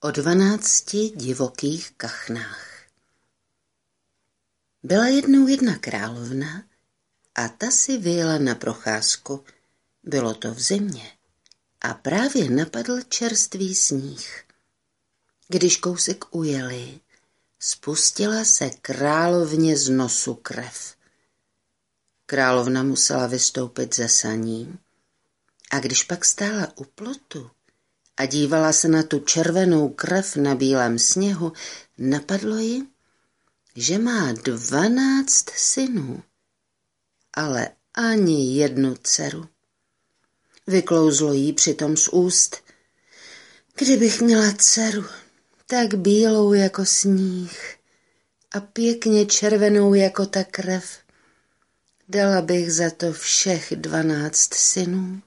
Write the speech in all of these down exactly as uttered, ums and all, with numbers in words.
O dvanácti divokých kachnách. Byla jednou jedna královna a ta si vyjela na procházku. Bylo to v zimě a právě napadl čerstvý sníh. Když kousek ujeli, spustila se královně z nosu krev. Královna musela vystoupit ze saní a když pak stála u plotu a dívala se na tu červenou krev na bílém sněhu, napadlo ji, že má dvanáct synů, ale ani jednu dceru. Vyklouzlo jí přitom z úst: kdybych měla dceru, tak bílou jako sníh a pěkně červenou jako ta krev, dala bych za to všech dvanáct synů.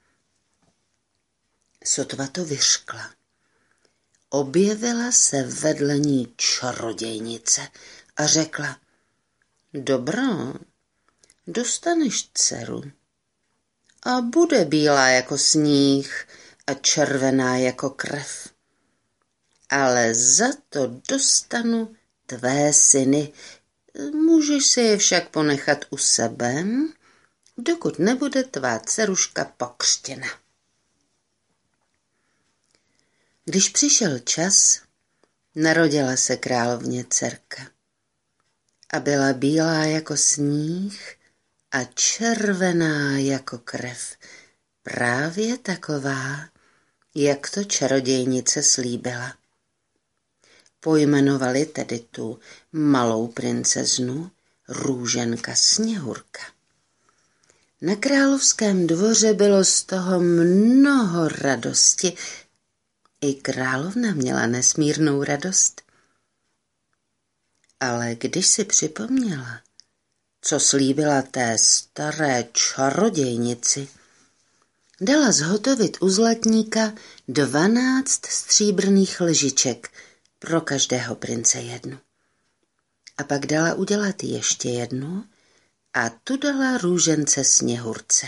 Sotva to vyřkla, objevila se vedle ní čarodějnice a řekla: dobrá, dostaneš dceru a bude bílá jako sníh a červená jako krev, ale za to dostanu tvé syny. Můžeš si je však ponechat u sebe, dokud nebude tvá dceruška pokřtěna. Když přišel čas, narodila se královně dcerka a byla bílá jako sníh a červená jako krev, právě taková, jak to čarodějnice slíbila. Pojmenovali tedy tu malou princeznu Růženka Sněhurka. Na královském dvoře bylo z toho mnoho radosti. I královna měla nesmírnou radost. Ale když si připomněla, co slíbila té staré čarodějnici, dala zhotovit u zlatníka dvanáct stříbrných lžiček, pro každého prince jednu. A pak dala udělat ještě jednu a tu dala Růžence Sněhurce.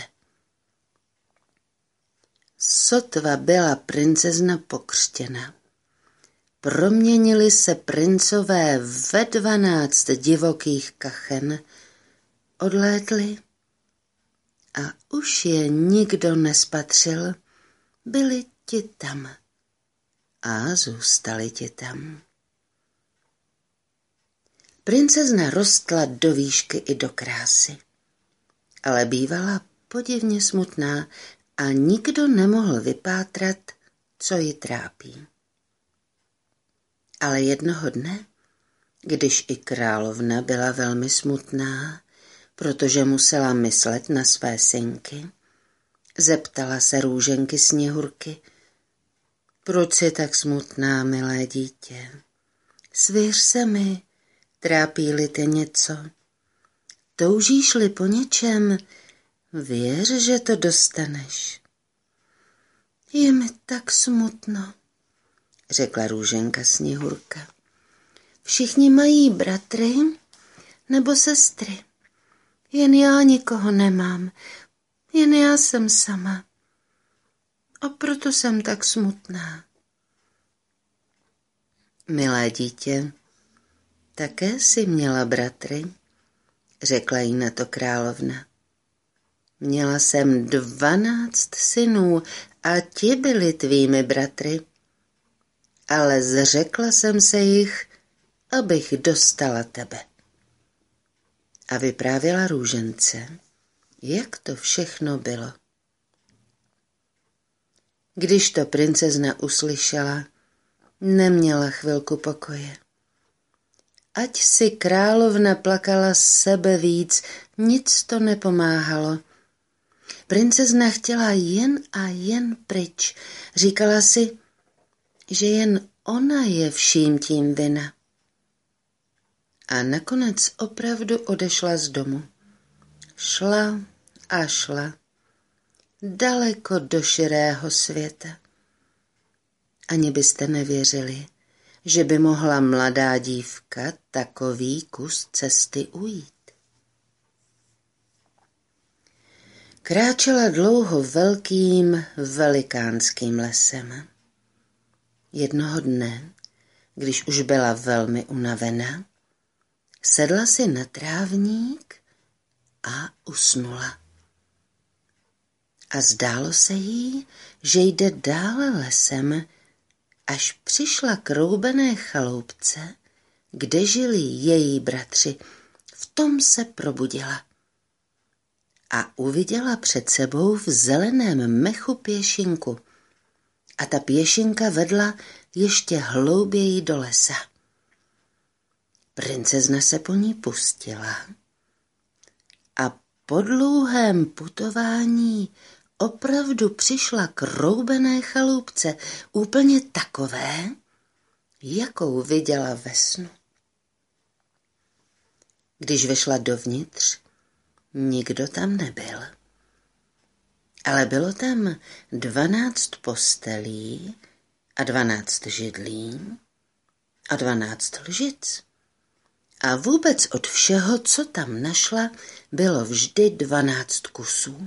Sotva byla princezna pokřtěna, proměnili se princové ve dvanáct divokých kachen, odlétli a už je nikdo nespatřil, byli ti tam a zůstali ti tam. Princezna rostla do výšky i do krásy, ale bývala podivně smutná a nikdo nemohl vypátrat, co ji trápí. Ale jednoho dne, když i královna byla velmi smutná, protože musela myslet na své synky, zeptala se Růženky Sněhurky: proč jsi tak smutná, milé dítě? Svěř se mi, trápí-li tě něco. Toužíš-li po něčem, věř, že to dostaneš. Je mi tak smutno, řekla Růženka Sněhurka. Všichni mají bratry nebo sestry. Jen já nikoho nemám, jen já jsem sama. A proto jsem tak smutná. Milé dítě, také jsi měla bratry, řekla jí na to královna. Měla jsem dvanáct synů a ti byli tvými bratry, ale zřekla jsem se jich, abych dostala tebe. A vyprávěla Růžence, jak to všechno bylo. Když to princezna uslyšela, neměla chvilku pokoje. Ať si královna plakala sebe víc, nic to nepomáhalo. Princezna chtěla jen a jen pryč. Říkala si, že jen ona je vším tím vina. A nakonec opravdu odešla z domu. Šla a šla. Daleko do širého světa. Ani byste nevěřili, že by mohla mladá dívka takový kus cesty ujít. Kráčela dlouho velkým, velikánským lesem. Jednoho dne, když už byla velmi unavená, sedla si na trávník a usnula. A zdálo se jí, že jde dále lesem, až přišla k roubené chaloupce, kde žili její bratři. V tom se probudila a uviděla před sebou v zeleném mechu pěšinku. A ta pěšinka vedla ještě hlouběji do lesa. Princezna se po ní pustila a po dlouhém putování opravdu přišla k roubené chaloupce, úplně takové, jakou viděla ve snu. Když vešla dovnitř, nikdo tam nebyl. Ale bylo tam dvanáct postelí a dvanáct židlí a dvanáct lžic. A vůbec od všeho, co tam našla, bylo vždy dvanáct kusů.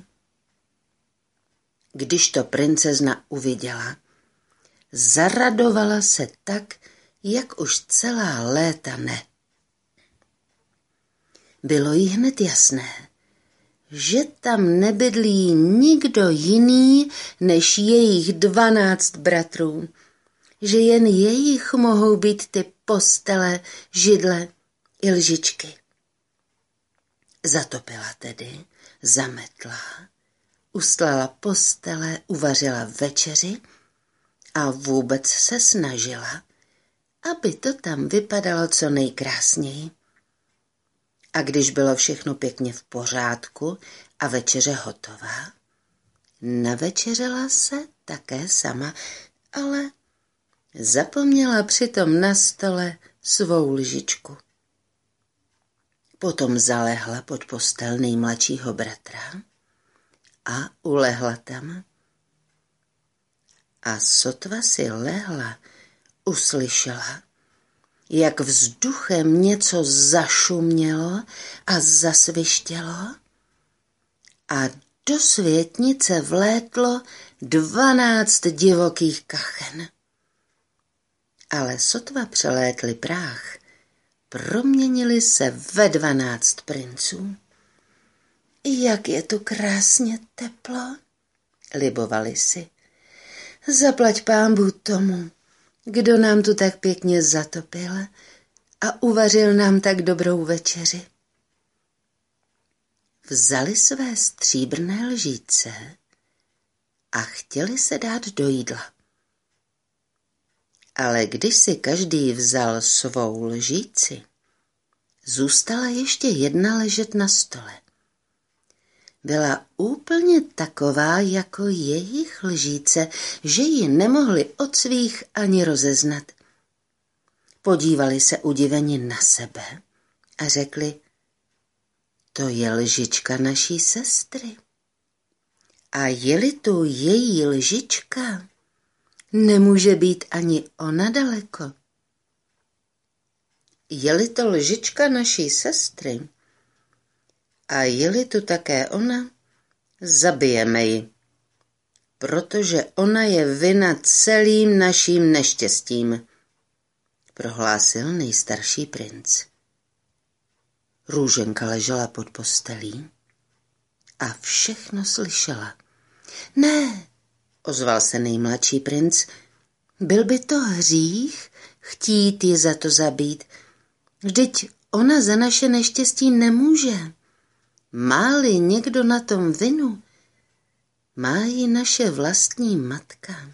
Když to princezna uviděla, zaradovala se tak, jak už celá léta ne. Bylo jí hned jasné, že tam nebydlí nikdo jiný než jejich dvanáct bratrů, že jen jejich mohou být ty postele, židle i lžičky. Zatopila tedy, zametla, ustlala postele, uvařila večeři a vůbec se snažila, aby to tam vypadalo co nejkrásněji. A když bylo všechno pěkně v pořádku a večeře hotová, navečeřela se také sama, ale zapomněla přitom na stole svou lžičku. Potom zalehla pod postel nejmladšího bratra a ulehla tam. A sotva si lehla, uslyšela, jak vzduchem něco zašumělo a zasvištělo a do světnice vlétlo dvanáct divokých kachen. Ale sotva přelétli práh, proměnili se ve dvanáct princů. Jak je tu krásně teplo, libovali si. Zaplať pánbůh tomu, kdo nám tu tak pěkně zatopil a uvařil nám tak dobrou večeři. Vzali své stříbrné lžíce a chtěli se dát do jídla. Ale když si každý vzal svou lžíci, zůstala ještě jedna ležet na stole. Byla úplně taková jako jejich lžíce, že ji nemohli od svých ani rozeznat. Podívali se udiveně na sebe a řekli, to je lžička naší sestry. A je-li tu její lžička, nemůže být ani ona daleko. Je-li to lžička naší sestry, a je-li tu také ona, zabijeme ji, protože ona je vina celým naším neštěstím, prohlásil nejstarší princ. Růženka ležela pod postelí a všechno slyšela. Ne, ozval se nejmladší princ, byl by to hřích chtít ji za to zabít. Vždyť ona za naše neštěstí nemůže. Má-li někdo na tom vinu, má ji naše vlastní matka.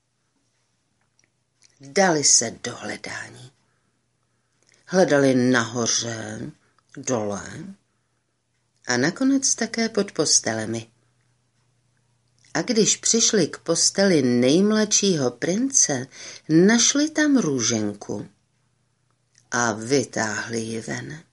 Dali se do hledání. Hledali nahoře, dole a nakonec také pod postelemi. A když přišli k posteli nejmladšího prince, našli tam Růženku a vytáhli ji ven.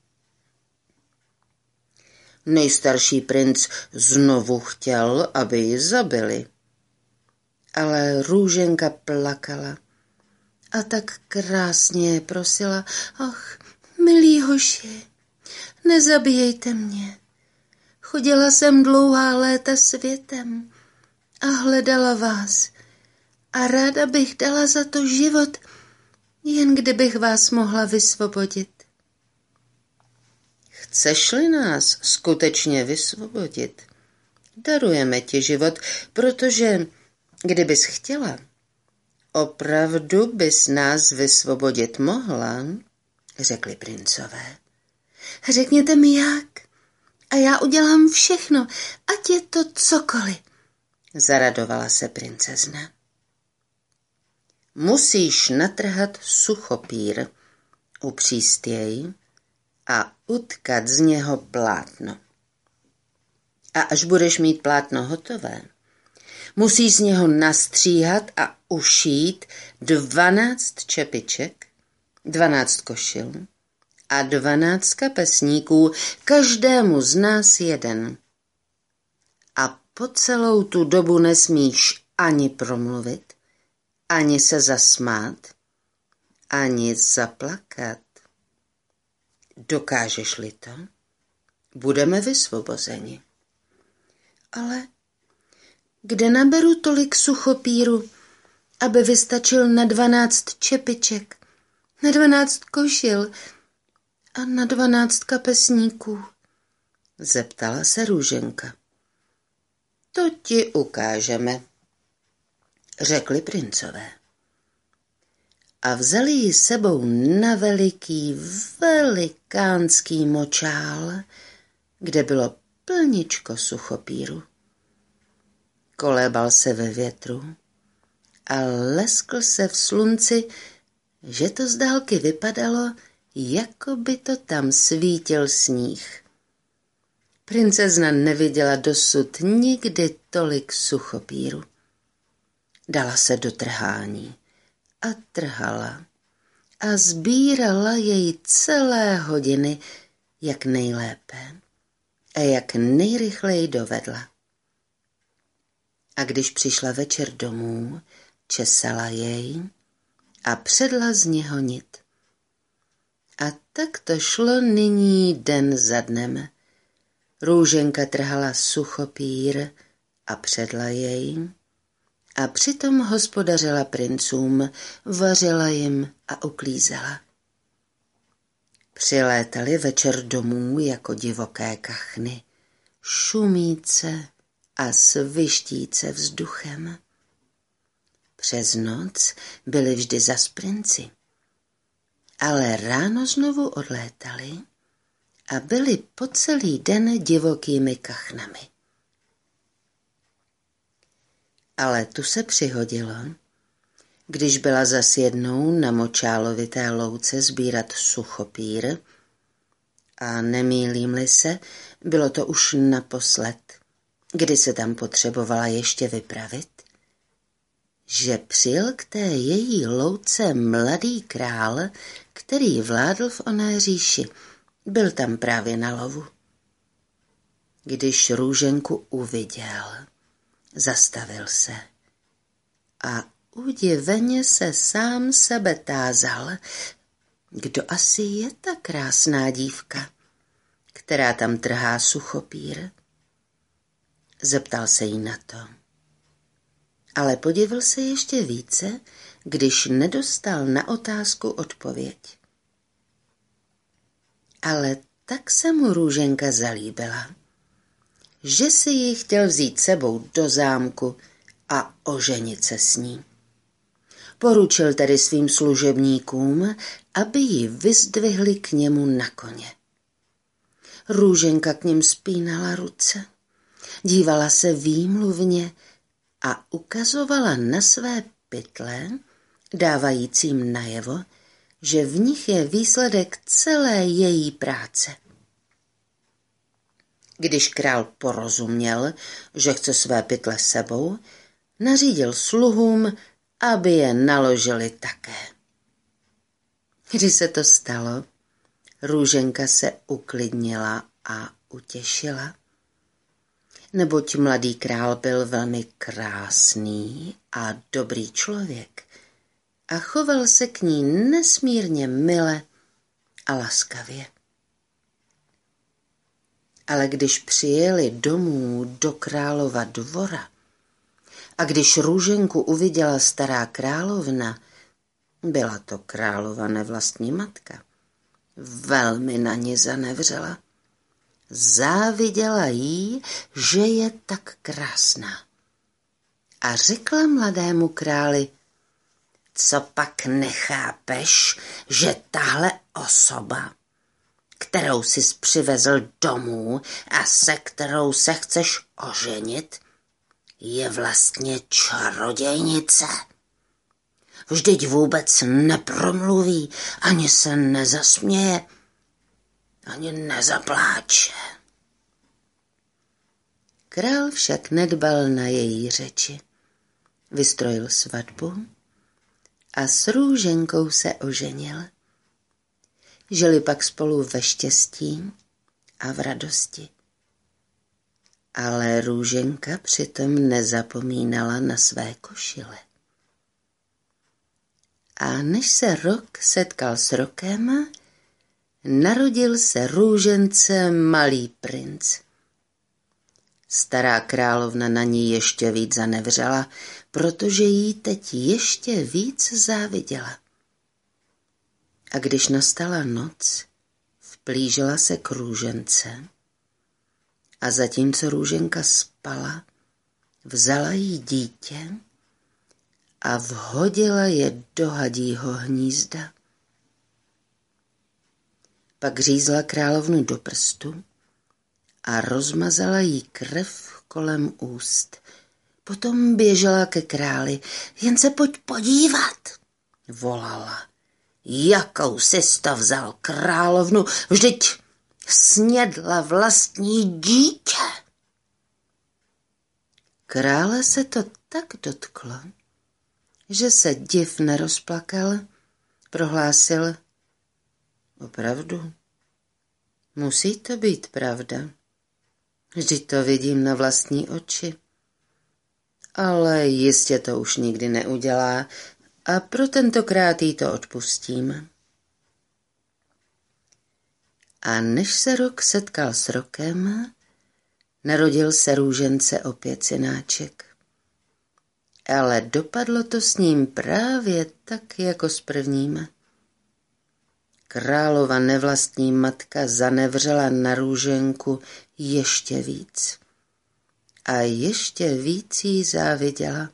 Nejstarší princ znovu chtěl, aby ji zabili. Ale Růženka plakala a tak krásně je prosila, ach, milí hoši, nezabíjejte mě. Chodila jsem dlouhá léta světem a hledala vás a ráda bych dala za to život, jen kdybych vás mohla vysvobodit. Chceš-li nás skutečně vysvobodit, darujeme ti život, protože kdybys chtěla, opravdu bys nás vysvobodit mohla, řekli princové. Řekněte mi jak a já udělám všechno, ať je to cokoliv, zaradovala se princezna. Musíš natrhat suchopír u přístěj a utkat z něho plátno. A až budeš mít plátno hotové, musíš z něho nastříhat a ušít dvanáct čepiček, dvanáct košil a dvanáct kapesníků, každému z nás jeden. A po celou tu dobu nesmíš ani promluvit, ani se zasmát, ani zaplakat. Dokážeš-li to, budeme vysvobozeni. Ale kde naberu tolik suchopíru, aby vystačil na dvanáct čepiček, na dvanáct košil a na dvanáct kapesníků? Zeptala se Růženka. To ti ukážeme, řekli princové. A vzali ji sebou na veliký, velikánský močál, kde bylo plničko suchopíru. Kolébal se ve větru a leskl se v slunci, že to z dálky vypadalo, jako by to tam svítil sníh. Princezna neviděla dosud nikdy tolik suchopíru. Dala se do trhání a trhala a sbírala jej celé hodiny, jak nejlépe a jak nejrychleji dovedla. A když přišla večer domů, česala jej a předla z něho nit. A tak to šlo nyní den za dnem. Růženka trhala suchopír a předla jej a přitom hospodařila princům, vařila jim a uklízela. Přilétali večer domů jako divoké kachny, šumíce a svištíce vzduchem. Přes noc byli vždy zas princi, ale ráno znovu odlétali a byli po celý den divokými kachnami. Ale tu se přihodilo, když byla zas jednou na močálovité louce sbírat suchopír, a nemýlím-li se, bylo to už naposled, kdy se tam potřebovala ještě vypravit, že přijel k té její louce mladý král, který vládl v oné říši. Byl tam právě na lovu. Když Růženku uviděl, zastavil se a udiveně se sám sebe tázal, kdo asi je ta krásná dívka, která tam trhá suchopír. Zeptal se jí na to. Ale podivil se ještě více, když nedostal na otázku odpověď. Ale tak se mu Růženka zalíbila, že si ji chtěl vzít sebou do zámku a oženit se s ní. Poručil tedy svým služebníkům, aby ji vyzdvihli k němu na koně. Růženka k nim spínala ruce, dívala se výmluvně a ukazovala na své pytle, dávajícím najevo, že v nich je výsledek celé její práce. Když král porozuměl, že chce své pytle sebou, nařídil sluhům, aby je naložili také. Když se to stalo, Růženka se uklidnila a utěšila, neboť mladý král byl velmi krásný a dobrý člověk a choval se k ní nesmírně mile a laskavě. Ale když přijeli domů do králova dvora A když Růženku uviděla stará královna, byla to králova nevlastní matka, velmi na ní zanevřela. Záviděla jí, že je tak krásná. A řekla mladému králi: co pak nechápeš, že tahle osoba, kterou jsi přivezl domů a se kterou se chceš oženit, je vlastně čarodějnice? Vždyť vůbec nepromluví, ani se nezasměje, ani nezapláče. Král však nedbal na její řeči. Vystrojil svatbu a s Růženkou se oženil. Žili pak spolu ve štěstí a v radosti. Ale Růženka přitom nezapomínala na své košile. A než se rok setkal s rokem, narodil se Růžence malý princ. Stará královna na ní ještě víc zanevřela, protože jí teď ještě víc záviděla. A když nastala noc, vplížila se k Růžence a zatímco Růženka spala, vzala jí dítě a vhodila je do hadího hnízda. Pak řízla královnu do prstu a rozmazala jí krev kolem úst. Potom běžela ke králi. Jen se pojď podívat, volala. Jakou jsi to vzal, královnu, vždyť snědla vlastní dítě. Krále se to tak dotklo, že se div nerozplakal, prohlásil: opravdu? Musí to být pravda. Vždyť to vidím na vlastní oči. Ale jistě to už nikdy neudělá a pro tentokrát jí to odpustím. A než se rok setkal s rokem, narodil se Růžence opět synáček. Ale dopadlo to s ním právě tak, jako s prvním. Králova nevlastní matka zanevřela na Růženku ještě víc. A ještě víc jí záviděla.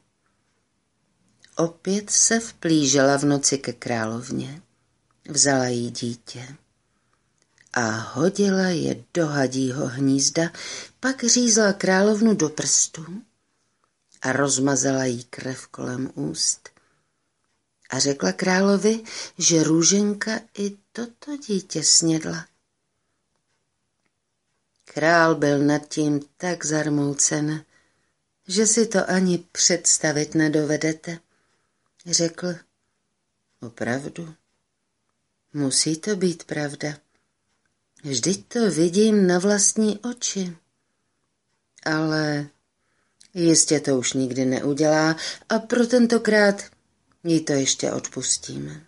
Opět se vplížela v noci ke královně, vzala jí dítě a hodila je do hadího hnízda, pak řízla královnu do prstu a rozmazala jí krev kolem úst. A řekla královi, že Růženka i toto dítě snědla. Král byl nad tím tak zarmoucen, že si to ani představit nedovedete. Řekl: opravdu? Musí to být pravda. Vždyť to vidím na vlastní oči. Ale jistě to už nikdy neudělá a pro tentokrát jí to ještě odpustíme.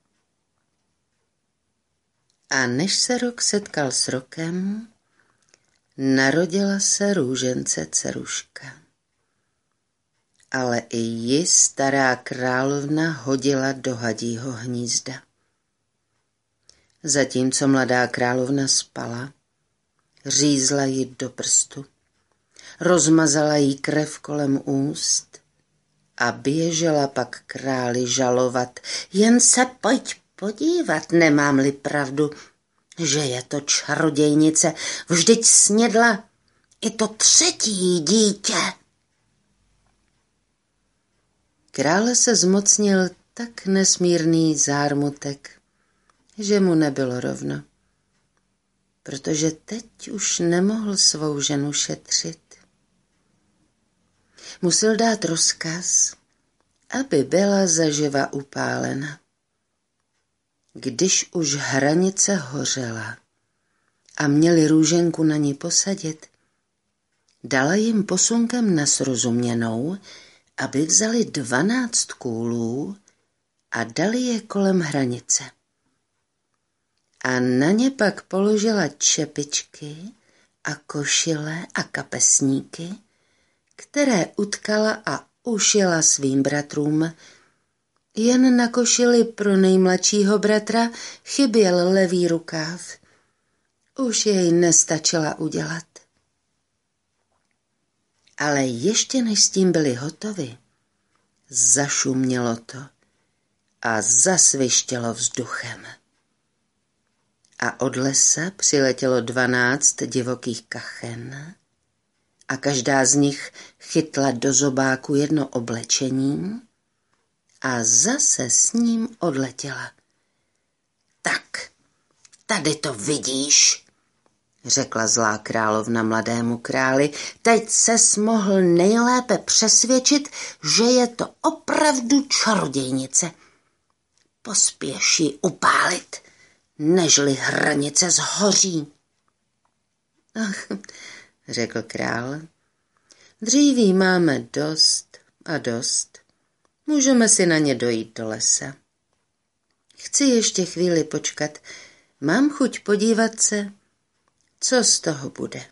A než se rok setkal s rokem, narodila se Růžence dceruška. Ale i ji stará královna hodila do hadího hnízda. Zatímco mladá královna spala, řízla ji do prstu, rozmazala jí krev kolem úst a běžela pak králi žalovat. Jen se pojď podívat, nemám-li pravdu, že je to čarodějnice, vždyť snědla i to třetí dítě. Krále se zmocnil tak nesmírný zármutek, že mu nebylo rovno, protože teď už nemohl svou ženu šetřit. Musel dát rozkaz, aby byla zaživa upálena. Když už hranice hořela a měli Růženku na ní posadit, dala jim posunkem na srozuměnou, aby vzali dvanáct kůlů a dali je kolem hranice. A na ně pak položila čepičky a košile a kapesníky, které utkala a ušila svým bratrům. Jen na košili pro nejmladšího bratra chyběl levý rukáv. Už jej nestačila udělat. Ale ještě než s tím byli hotovi, zašumělo to a zasvištělo vzduchem. A od lesa přiletělo dvanáct divokých kachen a každá z nich chytla do zobáku jedno oblečení a zase s ním odletěla. Tak, tady to vidíš, řekla zlá královna mladému králi, teď ses mohl nejlépe přesvědčit, že je to opravdu čarodějnice. Pospěš ji upálit, nežli hranice zhoří. Ach, řekl král, dříví máme dost a dost. Můžeme si na ně dojít do lesa. Chci ještě chvíli počkat. Mám chuť podívat se, co z toho bude.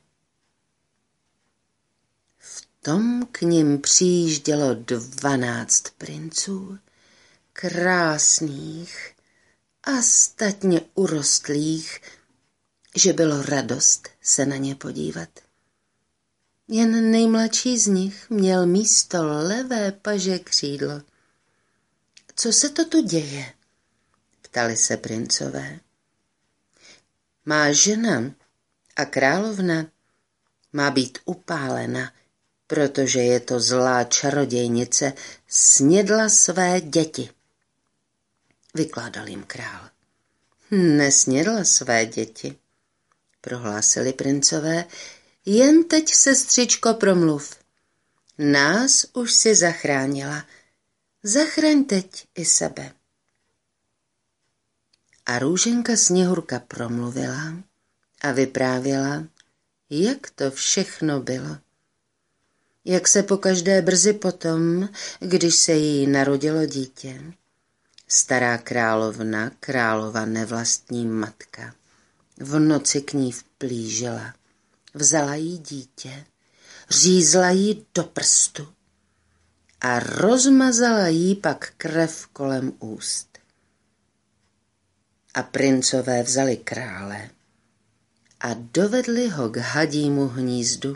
V tom k nim přijíždělo dvanáct princů, krásných a statně urostlých, že bylo radost se na ně podívat. Jen nejmladší z nich měl místo levé paže křídlo. Co se to tu děje? Ptali se princové. Má žena a královna má být upálena, protože je to zlá čarodějnice, snědla své děti. Vykládal jim král. Nesnědla své děti, prohlásili princové, jen teď, sestřičko, promluv. Nás už si zachránila. Zachraň teď i sebe. A růženka Sněhurka promluvila a vyprávěla, jak to všechno bylo. Jak se pokaždé brzy potom, když se jí narodilo dítě, stará královna, králova nevlastní matka, v noci k ní vplížila, vzala jí dítě, řízla jí do prstu a rozmazala jí pak krev kolem úst. A princové vzali krále a dovedli ho k hadímu hnízdu.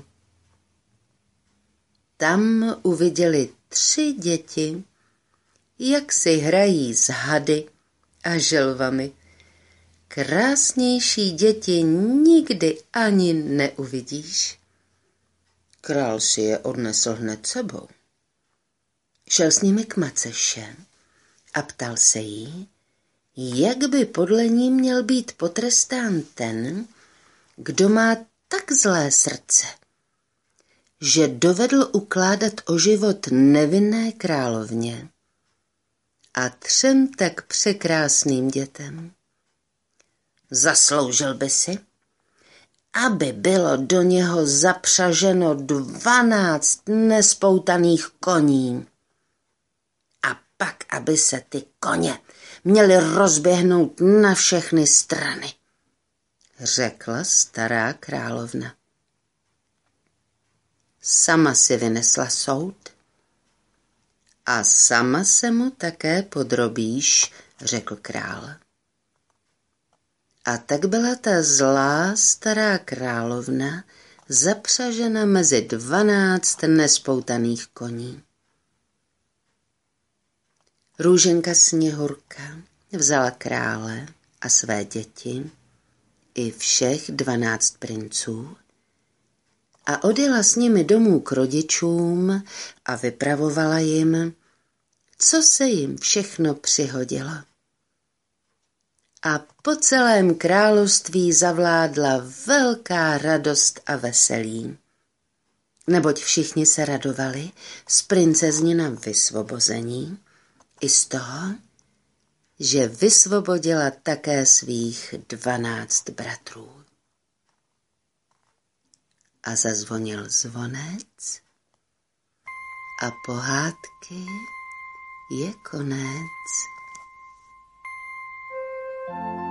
Tam uviděli tři děti, jak si hrají s hady a želvami. Krásnější děti nikdy ani neuvidíš. Král si je odnesl hned sebou. Šel s nimi k Maceše a ptal se jí, jak by podle ní měl být potrestán ten, kdo má tak zlé srdce, že dovedl ukládat o život nevinné královně a třem tak překrásným dětem. Zasloužil by si, aby bylo do něho zapřaženo dvanáct nespoutaných koní a pak, aby se ty koně měli rozběhnout na všechny strany, řekla stará královna. Sama si vynesla soud a sama se mu také podrobíš, řekl král. A tak byla ta zlá stará královna zapřažena mezi dvanáct nespoutaných koní. Růženka Sněhurka vzala krále a své děti i všech dvanáct princů a odjela s nimi domů k rodičům a vypravovala jim, co se jim všechno přihodilo. A po celém království zavládla velká radost a veselí, neboť všichni se radovali z princeznina vysvobození i z toho, že vysvobodila také svých dvanáct bratrů. A zazvonil zvonec a pohádky je konec.